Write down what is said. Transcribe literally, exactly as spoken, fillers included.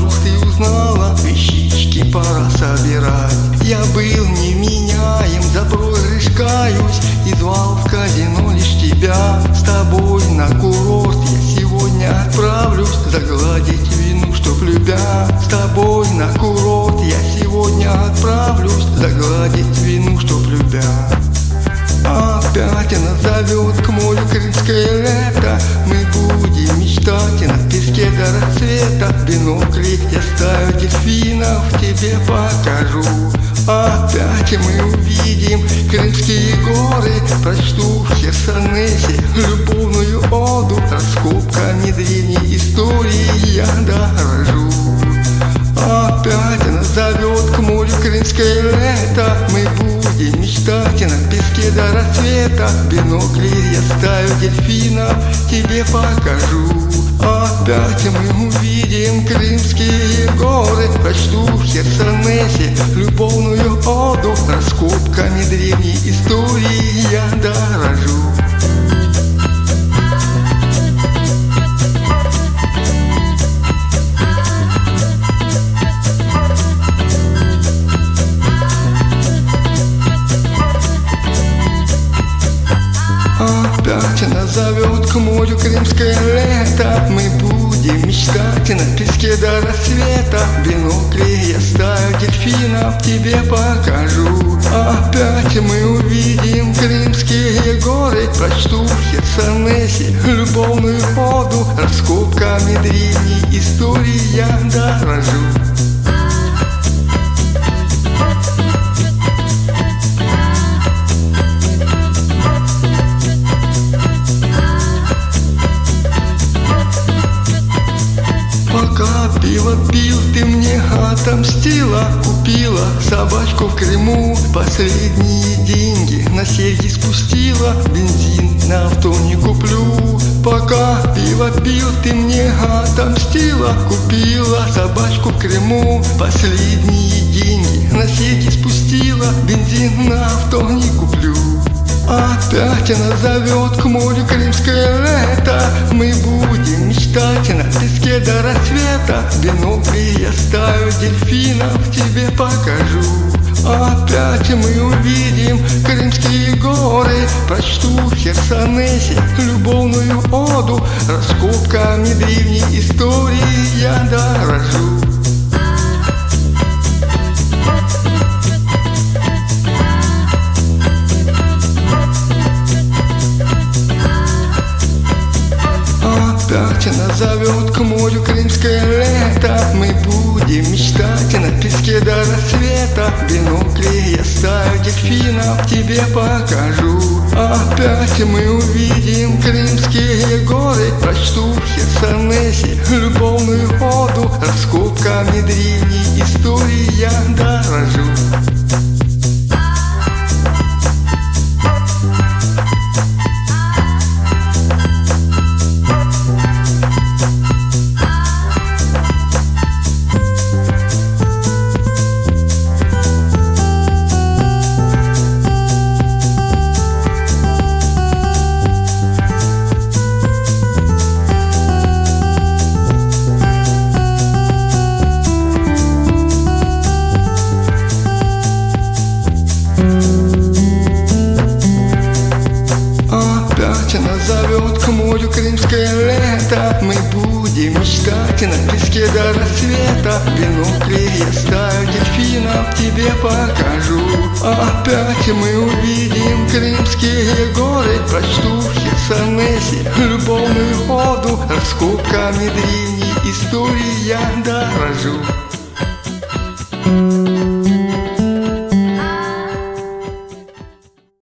вдруг ты узнала, вещички пора собирать. Я был невменяем, за проигрыш каюсь, и звал в казино лишь тебя. С тобой на курорт я сегодня отправлюсь, загладить вину, чтоб любя. С тобой на курорт я сегодня отправлюсь, загладить вину, чтоб любя. Опять она зовет к морю крымское лето. Мы будем мечтать и на песке до рассвета. В бинокле я стаю дельфинов, тебе покажу. Опять мы увидим крымские горы. Прочту в Херсонесе любовную оду. Раскопками древней истории я дорожу. Опять она зовет к морю крымское лето. Мы будем мечтать и на песке до рассвета. В бинокле я стаю дельфинов, тебе покажу. Опять мы увидим крымские горы. Прочту в Херсонесе любовную оду. Раскопками древней истории я дорожу. Опять она зовет к морю крымское лето. Мы будем мечтать и на песке до рассвета. В бинокле я стаю дельфинов, тебе покажу. Опять мы увидим крымские горы. Прочту в Херсонесе любовную оду. Раскопками древней истории я дорожу. Пока пиво пил, ты мне отомстила. Купила собачку в Крыму, последние деньги на серьги спустила. Бензин на авто не куплю. Пока пиво пил, ты мне отомстила. Купила собачку в Крыму, последние деньги на серьги спустила. Бензин на авто не куплю. Опять она зовет к морю крымское лето. Мы будем мечтать и на песке до рассвета. В бинокле я стаю дельфинов, тебе покажу. Опять мы увидим крымские горы. Прочту в Херсонесе любовную оду. Раскопками древней истории я дорожу. Опять она зовет к морю крымское лето. Мы будем мечтать и на песке до рассвета. В бинокле я стаю дельфинов, тебе покажу. Опять мы увидим крымские горы. Прочту в Херсонесе любовную оду. Раскопками древней истории я дорожу. Опять она зовет к морю крымское лето. Мы будем мечтать и на песке до рассвета. В бинокле я стаю дельфинов, тебе покажу. Опять мы увидим крымские горы. Прочту в Херсонесе любовную оду. Раскопками древней истории я дорожу.